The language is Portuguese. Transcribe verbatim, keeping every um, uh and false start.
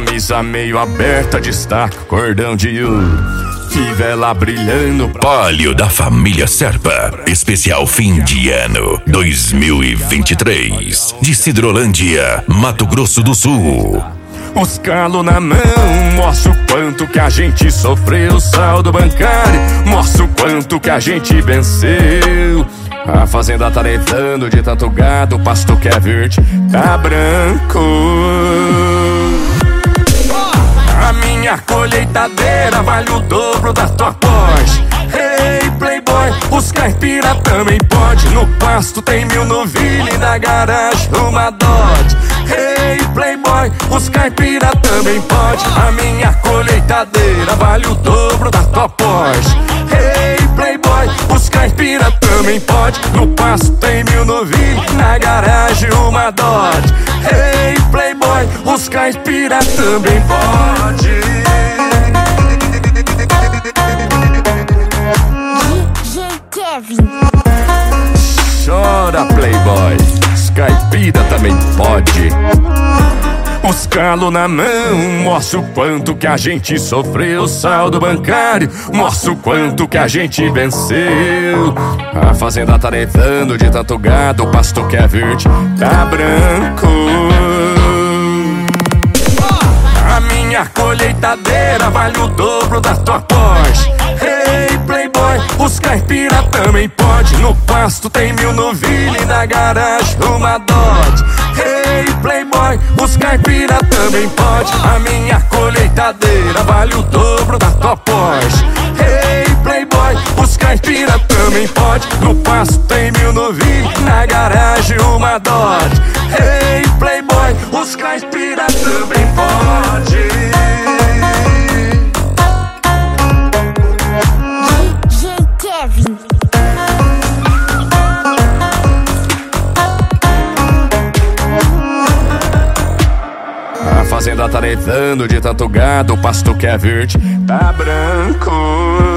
camisa meio aberta destaca o cordão de ouro. Fivela brilhando. Palio da família Serpa. Especial fim de ano dois mil e vinte e três. De Cidrolândia, Mato Grosso do Sul. Os calos na mão, mostra o quanto que a gente sofreu. Saldo bancário, mostra o quanto que a gente venceu. A fazenda tá levando de tanto gado, o pasto que é verde tá branco. A minha colheitadeira vale o dobro da tua Porsche. Hey playboy, os caipira também pode. No pasto tem mil novilha e na garagem uma Dodge. Hey playboy, os caipira também pode. A minha colheitadeira vale o dobro da tua Porsche. Hey playboy, os caipira também pode. No pasto tem mil novilha e na garagem uma Dodge. Hey playboy, os caipira também pode. D J Kevin. Chora playboy, os caipira também pode. Os calos na mão, mostra o quanto que a gente sofreu. Saldo bancário, mostra o quanto que a gente venceu. A fazenda tá levando de tanto gado, o pasto que é verde tá branco. A minha colheitadeira vale o dobro da tua Porsche. Hey playboy, os caipira também pode. No pasto tem mil novilha e na garagem uma Dodge. Hey playboy, os caipira também pode. A minha colheitadeira vale o dobro da tua Porsche. Hey playboy, os caipira também pode. No pasto tem mil novilha e na garagem uma Dodge. Hey playboy, os caipira também pode. D J Kevin. A fazenda tá levando de tanto gado, o pasto que é verde tá branco.